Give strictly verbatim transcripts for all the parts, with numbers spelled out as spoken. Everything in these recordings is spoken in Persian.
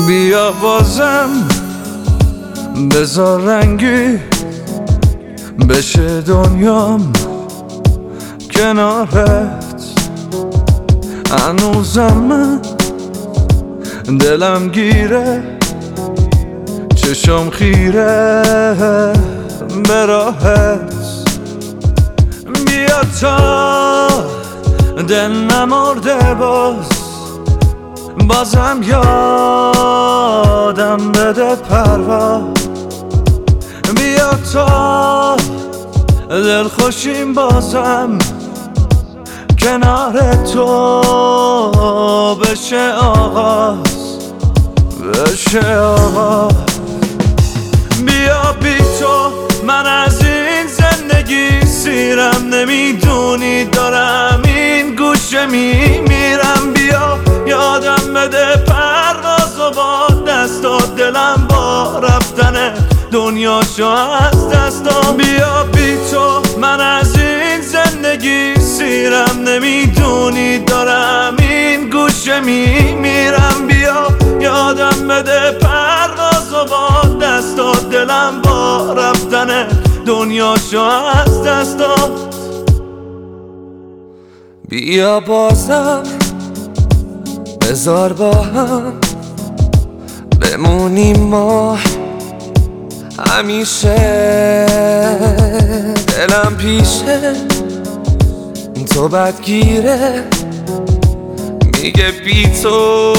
بیا بازم بذار رنگی بشه دنیام کنارت. هنوزم من دلم گیره، چشم خیره به راهت. بیا تا دل نمرده باز، بازم یادم بده پرواز. بیا تا دل خوشیم بازم کنار تو بشه آغاز، بشه آغاز. بیا بی تو من از این زندگی سیرم، نمیدونی دارم این گوشه میمیرم. بیا یادم بده پرواز و با دستات دلم با رفتن دنیاشو از دستام. بیا بی تو من از این زندگی سیرم، نمیدونی دارم این گوشه میمیرم. بیا یادم بده پرواز و با دستات دلم با رفتن دنیاشو از دستام. بیا بازم بذار با هم بمونیم ما همیشه. دلم پیشه تو بدگیره، میگه بی تو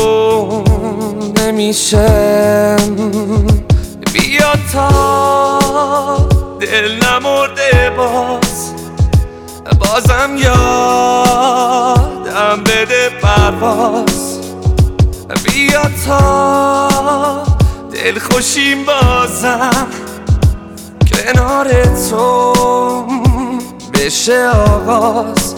نمیشه. بیا تا دل نمرده باز، بازم یادم بده پرواز. بیا تا دل خوشیم بازم کنار تو بشه آغاز،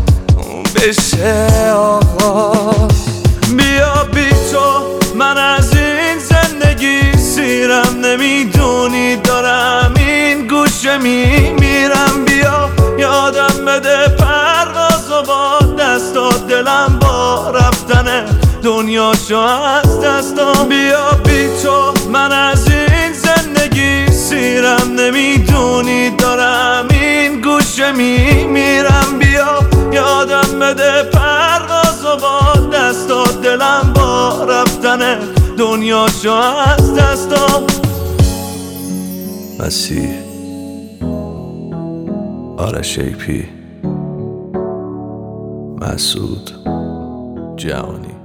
بشه آغاز. بیا بی تو من از این زندگی سیرم، نمیدونی دارم این گوشه میمیرم. بیا یادم بده پرواز و با دستات دلم با رفتن دنیاشو از دستام. بیا بی تو من از این زندگی سیرم، نمیدونی دارم این گوشه میمیرم. بیا یادم بده پرواز و با دستات دلم با رفتن دنیاشو از دستام. مسیح آرش ای پی، مسعود جهانی.